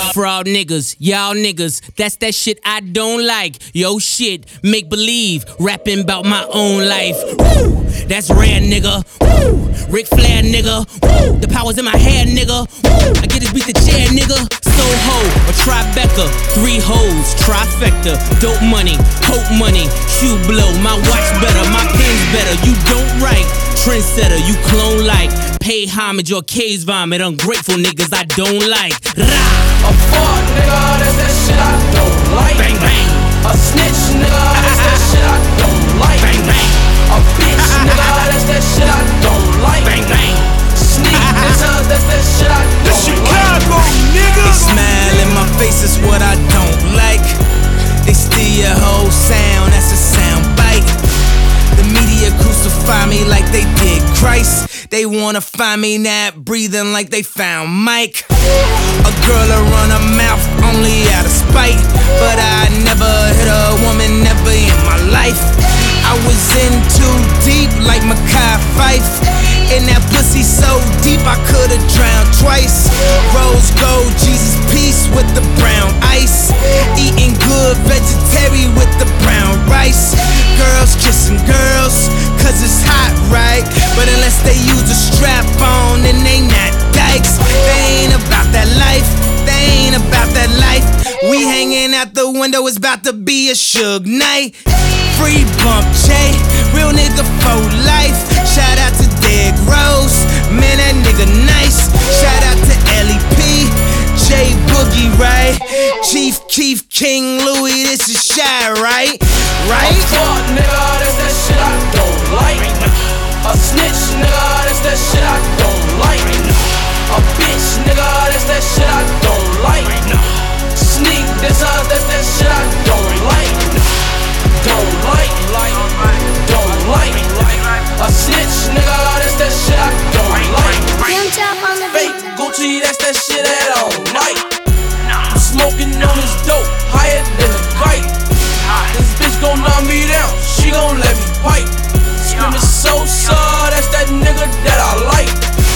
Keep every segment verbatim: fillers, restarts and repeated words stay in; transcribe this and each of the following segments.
Fraud niggas, y'all niggas, that's that shit I don't like. Yo shit, make believe, rapping about my own life. Woo, that's rare nigga. Woo, Ric Flair nigga. Woo, the power's in my hair nigga. Woo, I get this beat the chair nigga. Soho, a Tribeca, three hoes, trifecta. Dope money, hope money, shoe blow. My watch better, my pen's better. You don't write, trendsetter, you clone like. Pay homage or case vomit, ungrateful niggas I don't like. Rah! A fuck nigga, that's that shit I don't like. Bang bang. A snitch nigga, that's that shit I don't like. Bang bang. A bitch nigga, that's that shit I don't like. Bang bang. Sneak nigga, that's that shit I don't The Chicago like. nigga. They smile in my face is what I don't like. They steal your whole sound, that's a sound bite. The media crucify me like they did Christ. They wanna find me not breathing like they found Mike. A girl will run her mouth only out of spite, but I never hit a woman, never in my life. I was in too deep like Mackay Fife. And that pussy so deep I could've drowned twice. Rose gold, Jesus peace with the brown ice. Eating good vegetarian with the brown rice. Girls kissing girls, cause it's hot, right? But unless they use a strap on, then they not dykes. They ain't about that life, they ain't about that life. We hanging out the window, it's about to be a Suge night. Free bump J, real nigga for life. Shout out to Derrick Rose, man that nigga nice. Shout out to L E P, J Boogie, right? Chief Keef, King Louis, this is Shy, right? Right? A fuck nigga, that's that shit I don't like. A snitch nigga, that's that shit I don't like. A bitch nigga, that's that shit I don't like. Sneak this up, that's that shit I don't like. Don't like, don't like. A snitch nigga, that's that shit I don't like. Fake Gucci, that's that shit that I don't like. I'm smoking on this dope, higher than a kite. This bitch gon' knock me down, she gon' let me pipe. Screaming Sosa, that's that nigga that I like.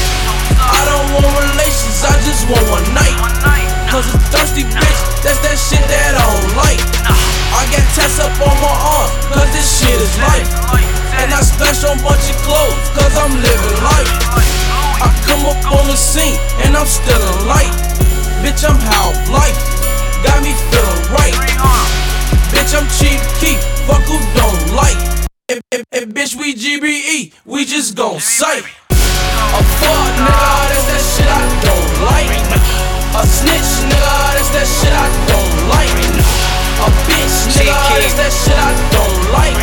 I don't want relations, I just want one night. Cause a thirsty bitch, that's that shit that I don't like. I got tats up on my arm, cause this shit is life. And I splash on bunch of clothes, cause I'm living life. I come up on the scene, and I'm still in light. Bitch, I'm half life, got me feeling right. Bitch, I'm cheap keep, fuck who don't like. And, and, and bitch, we G B E, we just gon' sight. A fuck nigga, that's that shit I don't like. A snitch nigga, that's that shit I don't like. A bitch nigga, that's that shit I don't like.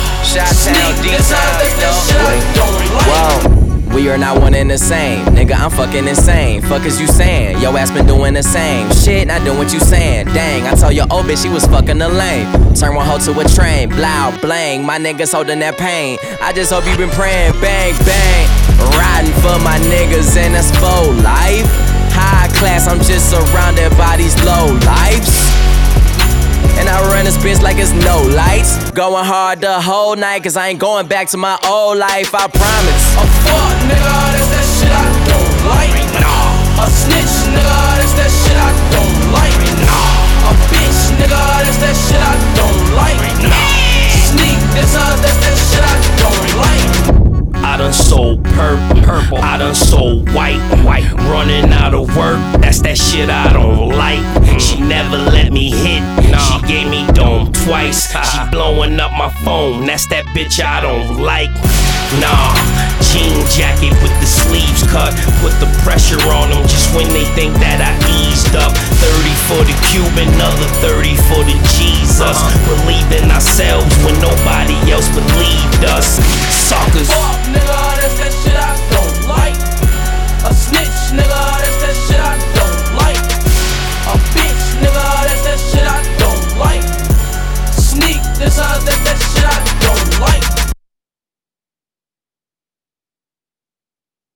Sneak this up, that's that shit I don't like. Whoa, we are not one and the same. Nigga, I'm fucking insane. Fuck is you saying? Yo ass been doing the same shit, not doing what you saying. Dang, I told your old bitch she was fucking the lane. Turn one hoe to a train, blow, blang. My niggas holding that pain. I just hope you been praying, bang, bang. Riding for my niggas and that's for life. High class, I'm just surrounded by these low lives. And I run this bitch like it's no lights. Going hard the whole night, cause I ain't going back to my old life, I promise. A fuck nigga, that's that shit I don't like. A snitch nigga, that's that shit I don't like. A bitch nigga, that's that shit I don't like. Sneak this up, that's that shit I don't like. I done sold purple, purple. I done sold white, white. Running out of work, that's that shit I don't like. She never let me hit, she gave me dome twice. She blowing up my phone, that's that bitch I don't like. Nah, jean jacket with the sleeves cut. Put the pressure on them just when they think that I eased up. Thirty for the Cuban, another thirty for the Jesus. Believe in ourselves when nobody else believed us. Suckers. Fuck nigga,